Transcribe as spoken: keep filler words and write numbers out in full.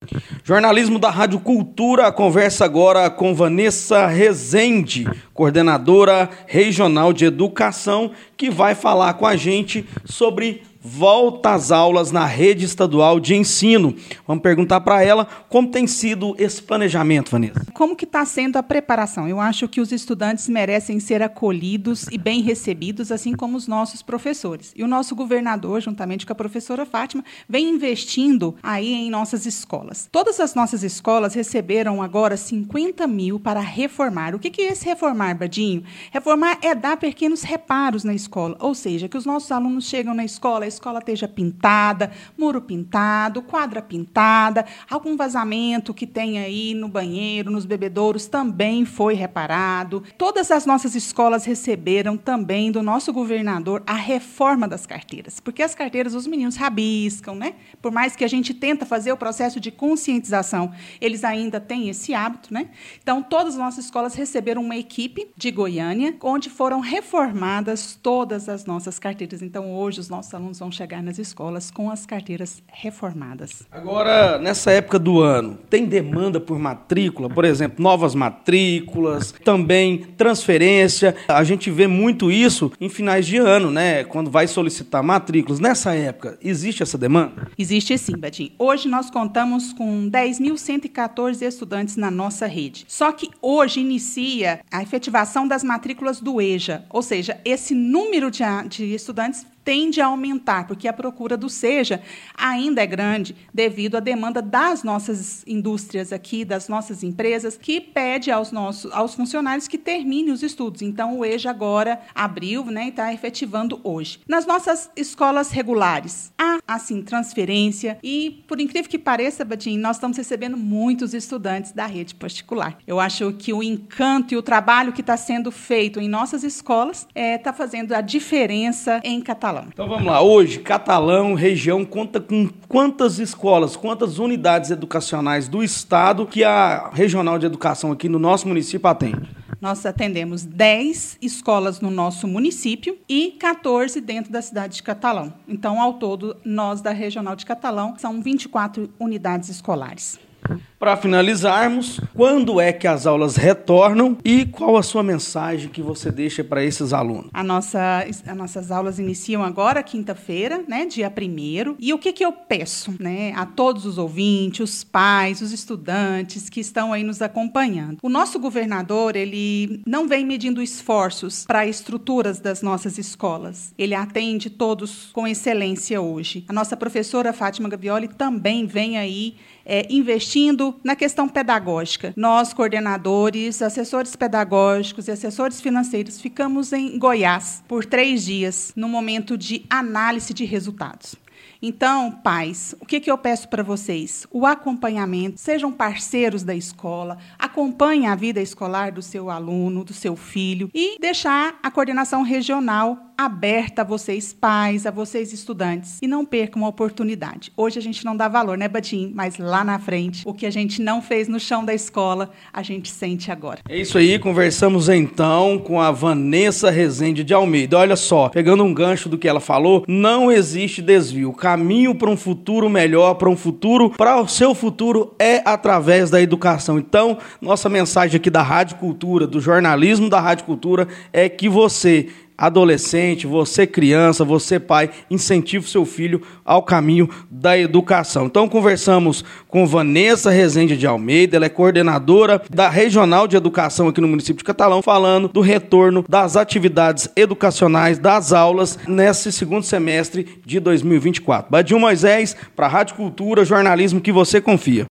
Jornalismo da Rádio Cultura, conversa agora com Vanessa Rezende, coordenadora regional de educação, que vai falar com a gente sobre volta às aulas na rede estadual de ensino. Vamos perguntar para ela como tem sido esse planejamento, Vanessa. Como que está sendo a preparação? Eu acho que os estudantes merecem ser acolhidos e bem recebidos, assim como os nossos professores. E o nosso governador, juntamente com a professora Fátima, vem investindo aí em nossas escolas. Todas as nossas escolas receberam agora cinquenta mil para reformar. O que que é esse reformar, Badinho? Reformar é dar pequenos reparos na escola, ou seja, que os nossos alunos chegam na escola, a escola esteja pintada, muro pintado, quadra pintada, algum vazamento que tem aí no banheiro, nos bebedouros, também foi reparado. Todas as nossas escolas receberam também do nosso governador a reforma das carteiras, porque as carteiras os meninos rabiscam, né? Por mais que a gente tenta fazer o processo de conscientização, eles ainda têm esse hábito, né? Então, todas as nossas escolas receberam uma equipe de Goiânia, onde foram reformadas todas as nossas carteiras. Então, hoje, os nossos alunos vão chegar nas escolas com as carteiras reformadas. Agora, nessa época do ano, tem demanda por matrícula? Por exemplo, novas matrículas, também transferência. A gente vê muito isso em finais de ano, né? Quando vai solicitar matrículas. Nessa época, existe essa demanda? Existe sim, Badinho. Hoje nós contamos com dez mil cento e catorze estudantes na nossa rede. Só que hoje inicia a efetivação das matrículas do EJA, ou seja, esse número de, de estudantes tende a aumentar, porque a procura do SEJA ainda é grande devido à demanda das nossas indústrias aqui, das nossas empresas, que pede aos, nossos, aos funcionários que terminem os estudos. Então, o EJA agora abriu, né, e está efetivando hoje. Nas nossas escolas regulares, há, assim, transferência e, por incrível que pareça, Badinho, nós estamos recebendo muitos estudantes da rede particular. Eu acho que o encanto e o trabalho que está sendo feito em nossas escolas está é, fazendo a diferença em Catalão. Então vamos lá, hoje Catalão, região, conta com quantas escolas, quantas unidades educacionais do estado que a Regional de Educação aqui no nosso município atende? Nós atendemos dez escolas no nosso município e quatorze dentro da cidade de Catalão. Então, ao todo, nós da Regional de Catalão, são vinte e quatro unidades escolares. Para finalizarmos, quando é que as aulas retornam e qual a sua mensagem que você deixa para esses alunos? A nossa, as nossas aulas iniciam agora, quinta-feira, né, dia primeiro. E o que, que eu peço, né, a todos os ouvintes, os pais, os estudantes que estão aí nos acompanhando? O nosso governador, ele não vem medindo esforços para estruturas das nossas escolas. Ele atende todos com excelência hoje. A nossa professora Fátima Gavioli também vem aí é, investindo na questão pedagógica. Nós, coordenadores, assessores pedagógicos e assessores financeiros, ficamos em Goiás por três dias, no momento de análise de resultados. Então, pais, o que, que eu peço para vocês? O acompanhamento, sejam parceiros da escola, acompanhem a vida escolar do seu aluno, do seu filho e deixar a coordenação regional aberta a vocês pais, a vocês estudantes, e não percam a oportunidade. Hoje a gente não dá valor, né, Batim? Mas lá na frente, o que a gente não fez no chão da escola, a gente sente agora. É isso aí, conversamos então com a Vanessa Rezende de Almeida. Olha só, pegando um gancho do que ela falou, não existe desvio. O caminho para um futuro melhor, para um futuro, para o seu futuro é através da educação. Então, nossa mensagem aqui da Rádio Cultura, do jornalismo da Rádio Cultura, é que você, adolescente, você criança, você pai, incentive o seu filho ao caminho da educação. Então conversamos com Vanessa Rezende de Almeida, ela é coordenadora da Regional de Educação aqui no município de Catalão, falando do retorno das atividades educacionais, das aulas, nesse segundo semestre de dois mil e vinte e quatro. Badinho Moisés, para a Rádio Cultura, jornalismo que você confia.